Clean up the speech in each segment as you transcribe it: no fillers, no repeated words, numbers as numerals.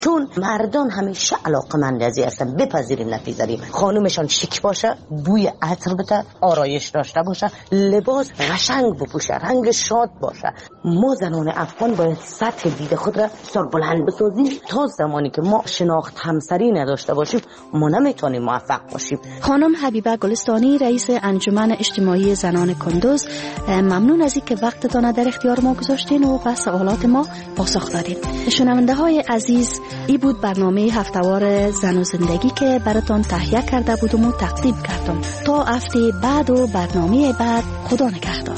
چون مردان همیشه علاقمند ازی هستن، بپذیریم نپذیریم، خانومشان شیک باشه، بوی عطر بده، آرایش داشته باشه، لباس قشنگ بپوشه، رنگ شاد باشه. ما زنان افغان باید سطح دید خود را بسیار بلند بسازیم. تا زمانی که ما شناخت همسری نداشته باشیم ما نمیتونیم موفق باشیم. خانم حبیبه گلستانی، رئیس انجمن اجتماعی زنان کندوز، ممنون از اینکه وقتتان در اختیار ما گذاشتین و به سوالات ما پاسخ دادین. شنونده های عزیز، این بود برنامه هفتهوار زن و زندگی که براتان تهیه کرده بودم و تقدیم کردم. تا هفته بعد و برنامه بعد، خدا نگهدار.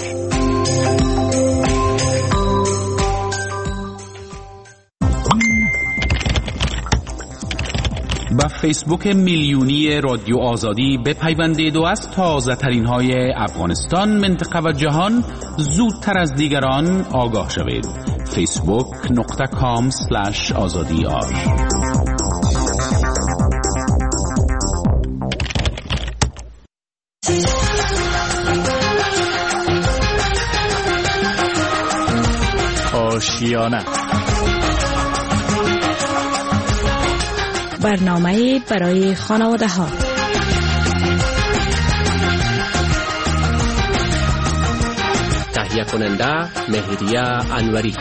با فیسبوک میلیونی رادیو آزادی بپیوندید و از تازه ترین های افغانستان، منطقه و جهان زودتر از دیگران آگاه شوید. facebook.com/azadiar. آشیانه، برنامه برای خانواده ها. تهیه کننده مهریه انوری.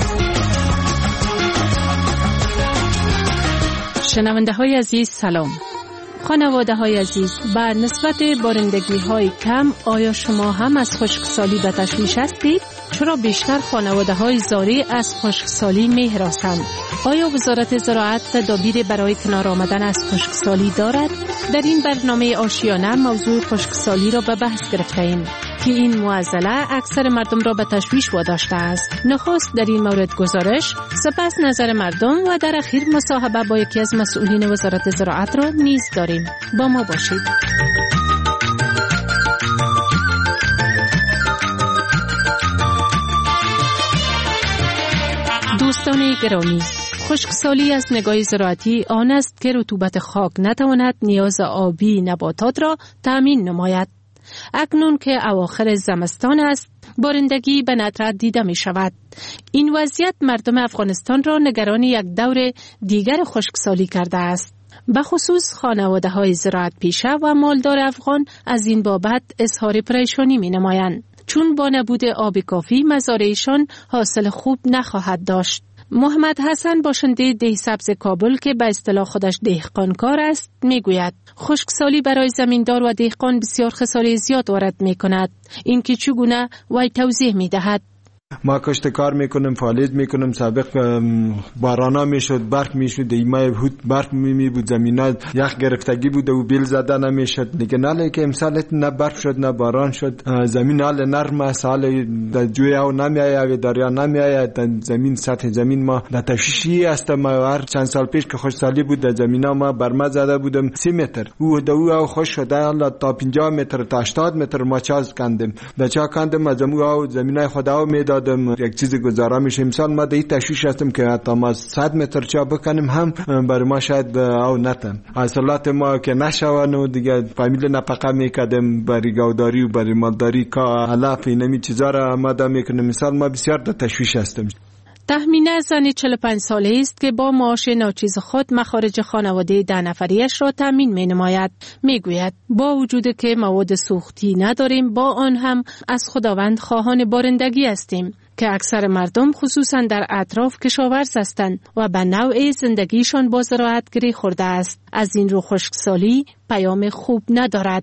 شنونده های عزیز سلام. خانواده های عزیز، بر نسبت بارندگی های کم آیا شما هم از خشکسالی به تشویش هستید؟ چرا بیشتر خانواده های زاری از خشکسالی می هراسند؟ آیا وزارت زراعت تدابیر برای کنار آمدن از خشکسالی دارد؟ در این برنامه آشیانه موضوع خشکسالی را به بحث گرفته ایم که این معضله اکثر مردم را به تشویش واداشته است. نخست در این مورد گزارش، سپس نظر مردم و در اخیر مصاحبه با یکی از مسئولین وزارت زراعت را نیز داریم. با ما باشید. دوستان گرامی، خشکسالی از نگاه زراعتی آن است که رطوبت خاک نتواند نیاز آبی نباتات را تأمین نماید. اکنون که اواخر زمستان است، بارندگی به ندرت دیده می شود. این وضعیت مردم افغانستان را نگران یک دور دیگر خشکسالی کرده است. به خصوص خانواده های زراعت پیشه و مالدار افغان از این بابت اظهار پریشانی می نمایند، چون با نبود آب کافی مزارعشان حاصل خوب نخواهد داشت. محمد حسن، باشنده ده سبز کابل که به اصطلاح خودش دهقانکار است، میگوید خشکسالی برای زمیندار و دهقان بسیار خساره زیاد وارد میکند. این که چگونه وی توضیح میدهد. ما کشت کار میکنم، فعالیت میکنم. سابق بارانا میشد، برف میشد، ایمای بود، برف می بود، زمینا یخ گرفتگی بود و بیل زده نمیشد. دیگه نه که امسال نه برف شد نه باران شد، زمین حال نرم، سال جوی او نمیآید، دریا نمیآید، زمین سطح زمین ما در تشویشی است. ما هر چند سال پیش که خشکسالی بود در زمینا ما برمه زده بودم 30 متر، او خوش شده حالا تا 50 متر تا 80 متر ما چاز کندم. بچا کندم از او زمینای خدا میدادم، یک چیزی گذارا میشه. امسال ما در تشویش هستم که حتی ما 100 متر چا بکنیم هم برای ما شاید او نتن. حاصلات ما که نشون و دیگه فامیل نفقه میکردم برای گوداری و برای مالداری که علف اینمی چیزا را آماده میکنم. امسال ما بسیار در تشویش هستم. تهمینه زن 45 ساله است که با معاش ناچیز خود مخارج خانواده 10 نفریش را تامین می نماید. می گوید با وجود که مواد سوختی نداریم، با آن هم از خداوند خواهان بارندگی هستیم که اکثر مردم خصوصا در اطراف کشاورز هستند و به نوع زندگیشان با زراعت گره خورده است. از این رو خشکسالی پیام خوب ندارد.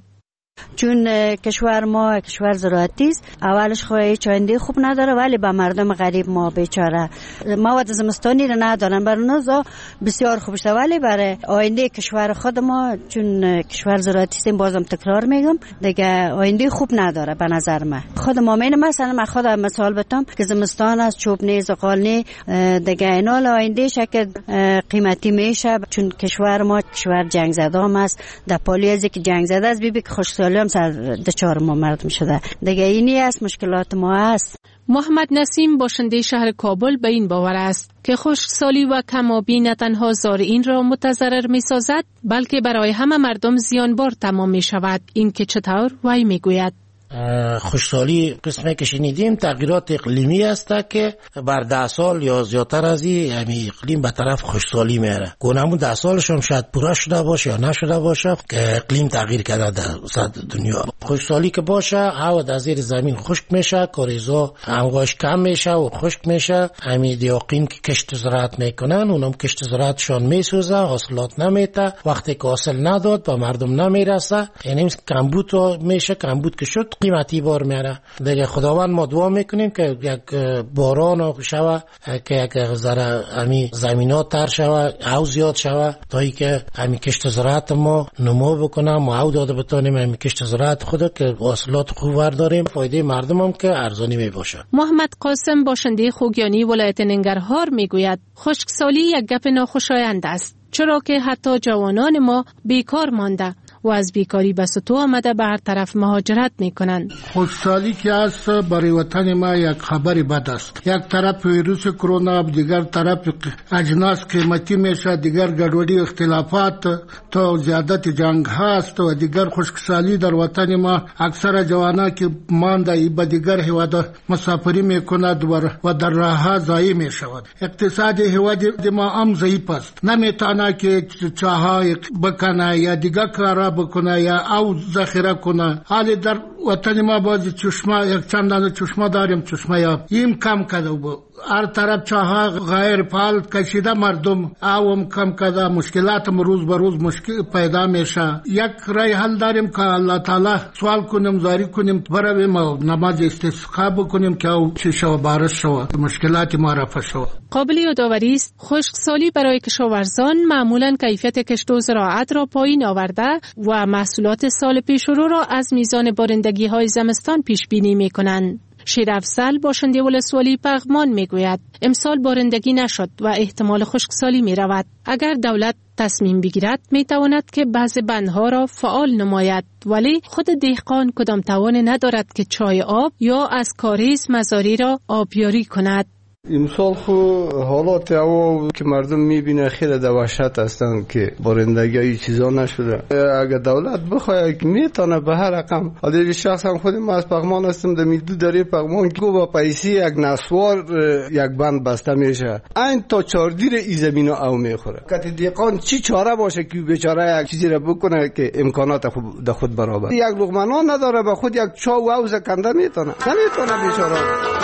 چون کشور ما کشور زراعتی است، اولش هیچ آینده خوب نداره، ولی با مردم غریب ما بیچاره مواد زمستانی رو ندارن. برای نوزا بسیار خوب است، ولی برای آینده کشور خود ما چون کشور زراعتی است، بازم تکرار میگم دیگه آینده خوب نداره به نظر من. خود ما مثلا من خودم مثال بتم که زمستان است، چوبنی زغالنی دیگه اینا آینده شکل قیمتی میشه، چون کشور ما کشور جنگ زده است. در پالی از که جنگ زده است بی که خشکسالی هم سر دچار ما مردم شده. دیگه اینی است مشکلات ما است. محمد نسیم، باشنده شهر کابل، به این باور است که خشکسالی و کم‌آبی نه تنها زارعین را متضرر می‌سازد، بلکه برای همه مردم زیانبار تمام می‌شود. این که چطور؟ وی می‌گوید خشکسالی قسمی که شنیدیم تغییرات اقلیمی است که بر 10 سال یا زیادتر از این اقلیم به طرف خشکسالی میره. گونه‌مون 10 سالش هم شاید پورا شده باشه یا نشده باشه که اقلیم تغییر کرده در دنیا. خشکسالی که باشه هوا در زیر زمین خشک میشه، کاریزا امواج کم میشه و خشک میشه. همین دیاقین که کشت زراعت میکنن اونم کشت زراعتشان میسوزه، حاصلات نمیته، وقتی که حاصل نداد به مردم نمیرسه، یعنی کمبود میشه. کمبود که شد قیمتی بار میاره. دیگه خداوند ما دعا میکنیم که یک باران شوه که یک ذره همین زمینات تر شوه او زیاد شوه تا ای که همین کشت زراعت ما نمو بکنه، ما او داده بتونیم همین کشت زراعت خود که حاصلات خوب برداریم، فایده مردم هم که ارزانی می باشه. محمد قاسم باشنده خوگیانی ولایت ننگرهار میگوید خشکسالی یک گپ ناخوشایند است، چرا که حتی جوانان ما بیکار مانده و از بیکاری به سطوح آمده به هر طرف مهاجرت میکنند. خشکسالی که است برای وطن ما یک خبری بد است. یک طرف ویروس کرونا، دیگر طرف اجناس قیمتی میشه، دیگر گډوډي اختلافات تا زیادت جنگ هست و دیگر خشکسالی در وطن ما اکثر جوانا که مانده به دیگر هیواد مسافری میکند و در راه ضایع میشود. اقتصاد هیواد ما هم ضعیف است، نمیتونه که چاهای بکنه یا دیگر کارا بکنه یا او ذخیره کنه. حالی در وطن ما بعضی چشمه یک چندان چشمه داریم، چشمه یا این کم کرده و هر طرف چاها غیر فعال کشیده مردم اوم کم کرده، مشکلات روز به روز مشکل پیدا میشه. یک رای حل داریم که الله تعالی سوال کنیم، زاری کنیم، برویم و نماز استسقا بکنیم که او چه شو بارش شو مشکلات ما رفع شو. قابل یادآوری است خشکسالی برای کشاورزان معمولا کیفیت کشت و زراعت را پایین آورده و محصولات سال پیش رو را از میزان بارندگی های زمستان پیش بینی میکنند. شیرافزل باشنده ولسوالی پغمان میگوید امسال بارندگی نشد و احتمال خشکسالی می رود. اگر دولت تصمیم بگیرد می تواند که بعض بندها را فعال نماید، ولی خود دهقان کدام توان ندارد که چای آب یا از کاریز مزاری را آبیاری کند. امسال خو حالات هوا که مردم میبینه خیلی دوشت هستند که بارندگی های چیزا نشده. اگر دولت بخواد میتونه به هر رقم، حالا شخص هم خودم از پغمان هستم، در میدو داره پغمان که با پیسی یک نسوار یک بند بسته میشه، این تا چاردیر ای زمین او میخوره. که دیقان چی چاره باشه که بیچاره یک چیزی را بکنه که امکانات خود برابر، یک لقمه نداره به خود یک چا و او زکنده نمیتونه بیچاره.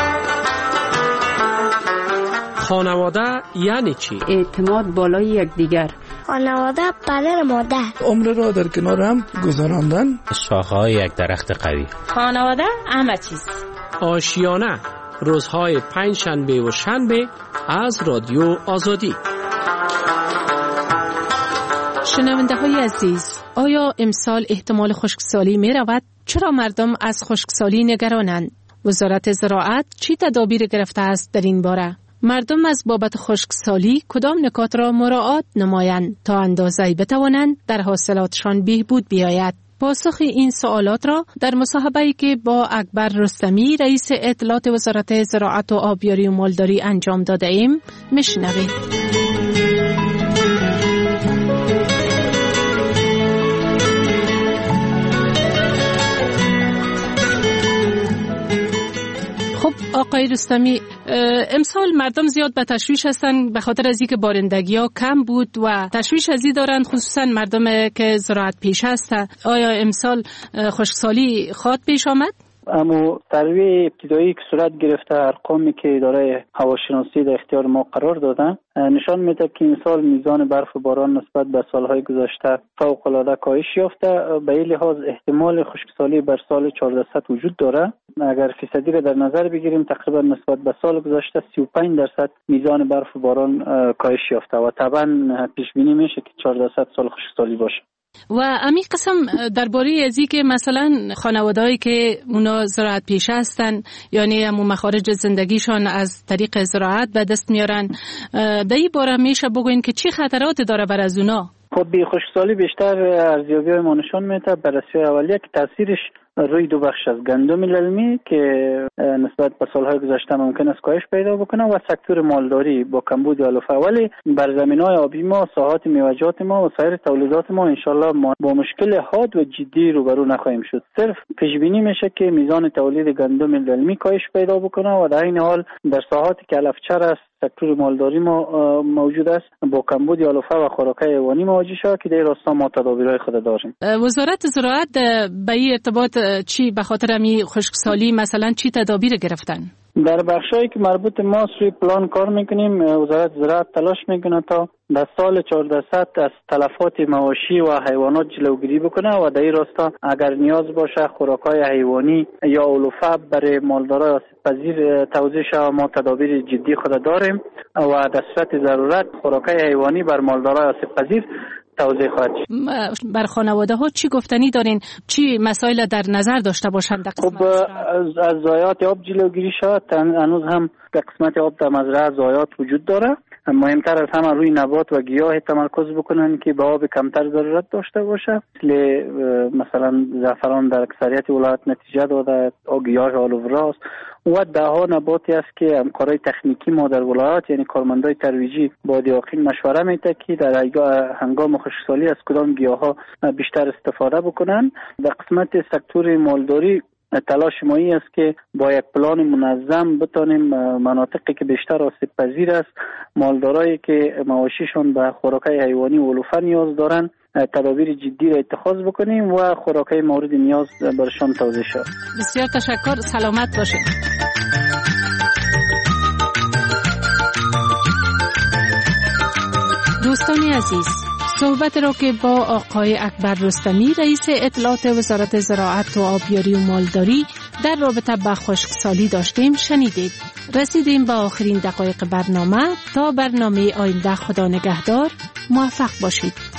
خانواده یعنی چی؟ اعتماد بالای یکدیگر. خانواده پدر مادر. عمر را در کنار هم گذراندن. شاخه‌های یک درخت قوی. خانواده همه چیز. آشیانه روزهای 5 شنبه و شنبه از رادیو آزادی. شنونده های عزیز، آیا امسال احتمال خشکسالی می رود؟ چرا مردم از خشکسالی نگرانند؟ وزارت زراعت چی تدابیر گرفته است در این باره؟ مردم از بابت خشکسالی کدام نکات را مراعات نمایند تا اندازه‌ای بتوانند در حاصلاتشان بهبود بیاید؟ پاسخ این سوالات را در مصاحبه‌ای که با اکبر رستمی رئیس اطلاعات وزارت زراعت و آبیاری و مالداری انجام داده ایم میشنویم. خب آقای رستمی، امسال مردم زیاد به تشویش هستند به خاطر از اینکه بارندگی ها کم بود و تشویش از این دارند، خصوصا مردم که زراعت پیش هستند. آیا امسال خشکسالی خواد پیش آمد؟ اما سروی ابتدایی که صورت گرفته ارقامی که اداره هواشناسی در اختیار ما قرار دادن نشان میده که این سال میزان برف و باران نسبت به سالهای گذشته فوق العاده کاهش یافته. به این لحاظ احتمال خشکسالی بر سال 1400 وجود داره. اگر فیصدی را در نظر بگیریم تقریبا نسبت به سال گذشته 35% میزان برف و باران کاهش یافته و طبعا پیش بینی میشه که 1400 سال خشکسالی باشه. و امی قسم درباره ازی که مثلا خانوادهایی که اونا زراعت پیشه هستن، یعنی همون مخارج زندگیشان از طریق زراعت به دست میارن، در این باره میشه بگوین که چی خطراتی داره بر از اونا؟ خب خشکسالی بیشتر ارزیابی‌های ما نشون میده بررسی اولیه که تاثیرش روی دو بخش از گندم للمی که نسبت به سالهای گذشته ممکن است کاهش پیدا بکنه و سکتور مالداری با کمبود علف. ولی بر زمینهای آبی ما، ساحات میوه‌جات ما و سایر تولیدات ما انشالله ما با مشکل حاد و جدی روبرو نخواهیم شد. صرف پیش بینی میشه که میزان تولید گندم للمی کاهش پیدا بکنه و در این حال در ساحاتی که علفچر است سکتور مالداری ما موجود است با کمبود علف و خوراک‌های حیوانی مواجه شود که در راستا ما تدابیرهای خود داریم. وزارت زراعت به این ارتباط چی به خاطر می خشکسالی مثلا چی تدابیر گرفتن؟ در بخشایی که مربوط ما روی پلان کار میکنیم. وزارت زراعت تلاش میکنه تا در سال 1400 از تلفات مواشی و حیوانات جلوگیری بکنه و در این راستا اگر نیاز باشه خوراک‌های حیوانی یا علوفه برای مالدارای آسیب‌پذیر توزیع شود. ما تدابیر جدی خود داریم و در صورت ضرورت خوراک‌های حیوانی بر مالدارای آسیب‌پذیر توزیع خواهد شد. بر خانواده ها چی گفتنی دارین؟ چی مسائل در نظر داشته باشند در قسمت از ضایعات آب جلوگیری شود. هنوز هم در قسمت آب در مزرعه ضایعات وجود داره. مهمتر از همه روی نبات و گیاه تمرکز بکنن که به آب کمتر ضرورت داشته باشه. مثلا زعفران در اکثریت ولایت نتیجه داده، گیاه آلوفراست و دهها نباتی است که همکارای تکنیکی ما در ولایت یعنی کارمندای ترویجی با دیاقین مشوره میده که در هنگام خشکسالی از کدام گیاها بیشتر استفاده بکنن. در قسمت سکتور مالداری تلاش ما این است که با یک پلان منظم بتانیم مناطقی که بیشتر آسیب پذیر است، مالدارایی که مواشیشون به خوراک‌های حیوانی و علوفه نیاز دارن، تدابیر جدی را اتخاذ بکنیم و خوراک‌های مورد نیاز برشان توزیع شود. بسیار تشکر، سلامت باشید. دوستان عزیز، صحبت را که با آقای اکبر رستمی رئیس اطلاعات وزارت زراعت و آبیاری و مالداری در رابطه با خشکسالی داشتیم شنیدید. رسیدیم به آخرین دقایق برنامه. تا برنامه آینده خدا نگهدار، موفق باشید.